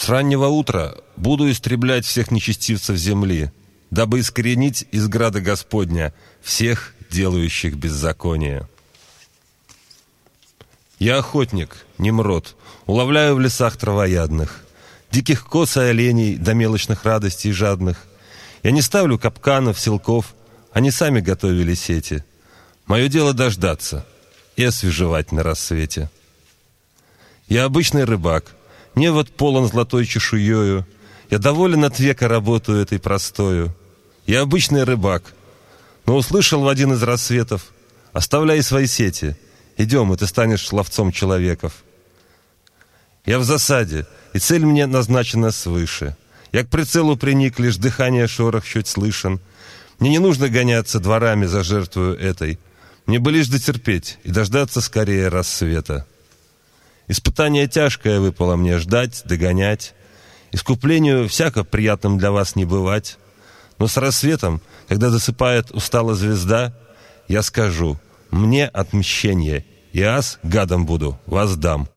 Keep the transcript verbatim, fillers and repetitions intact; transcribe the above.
С раннего утра буду истреблять всех нечестивцев земли, дабы искоренить из града Господня всех делающих беззаконие. Я охотник, Немрод, уловляю в лесах травоядных, диких коз и оленей до мелочных радостей жадных. Я не ставлю капканов, селков, они сами готовили сети. Мое дело дождаться и освежевать на рассвете. Я обычный рыбак, невод полон золотой чешуею. Я доволен от века работаю этой простою. Я обычный рыбак, но услышал в один из рассветов: оставляй свои сети, идем, и ты станешь ловцом человеков. Я в засаде, и цель мне назначена свыше. Я к прицелу приник, лишь дыхание шорох чуть слышен. Мне не нужно гоняться дворами за жертвою этой. Мне бы лишь дотерпеть и дождаться скорее рассвета. Испытание тяжкое выпало мне ждать, догонять. Искуплению всяко приятным для вас не бывать. Но с рассветом, когда засыпает устала звезда, я скажу: мне отмщение, и аз гадом буду, воздам.